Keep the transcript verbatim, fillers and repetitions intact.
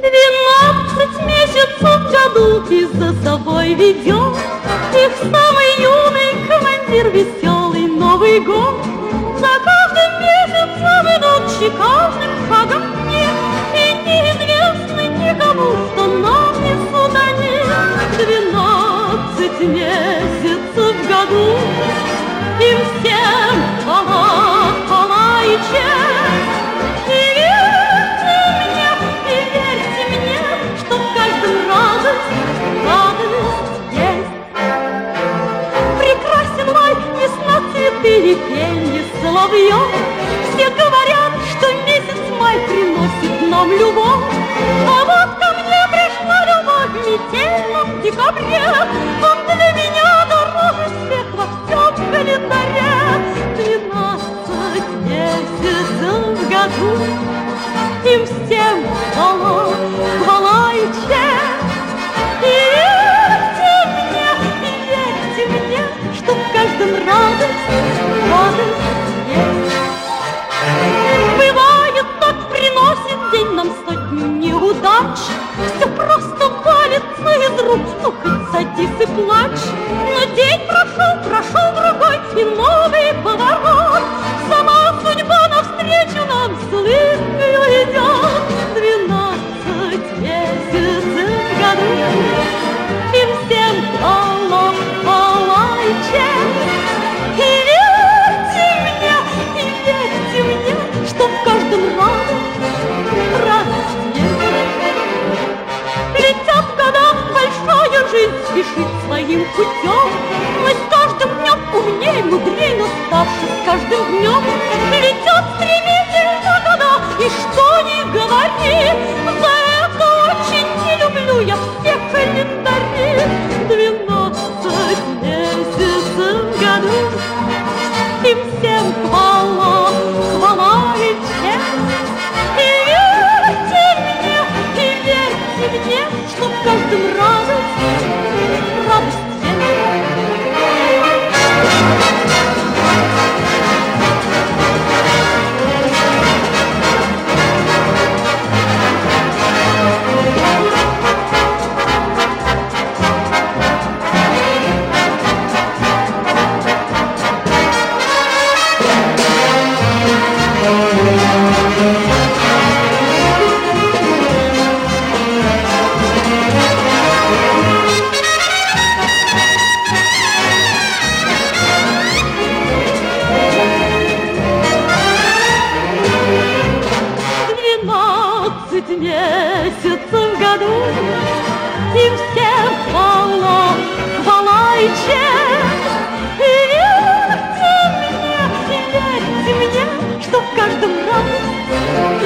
Двенадцать месяцев в году ты за собой ведешь их самый юный командир, веселый Новый год. За каждым месяцем идут шикарным шагом нет, и неизвестно никому, что нам несут они. Двенадцать месяцев в году, им всем хвала, хвала и честь. И верьте мне, и верьте мне, что в каждом радость, радость есть. Прекрасен май, весна, цветы и пенье соловьев. Все говорят, что месяц май приносит нам любовь. А вот ко мне пришла любовь в метельном декабре. Он для меня дороже всех во всем календаре. Двенадцать месяцев в году, им всем хвала, хвала и честь. И верьте мне, и верьте мне, что в каждом радость, радость есть. Бывает, так приносит день нам сотни неудач. Все просто валится из рук, ну хоть садись и плачь. Но день прошел, прошел другой, и новый поворот. Сама судьба навстречу нам с улыбкою идет. Двенадцать месяцев в году, им всем хвала, хвала и честь. И верьте мне, и верьте мне, что в каждом радость, радость есть. Летят года, большая жизнь спешит своим путем. Мы с каждым днем умнее, мудрее, но старше с каждым днем. Летят стремительно года, и что ни говори, за это очень не люблю я все календари. Двенадцать месяцев в году, им всем хвала, хвала и честь. И верьте мне, и верьте мне, что в каждом радость, радость есть. Двенадцать месяцев в году, им всем хвала, хвала и честь. И верьте мне, и верьте мне, что в каждом радость,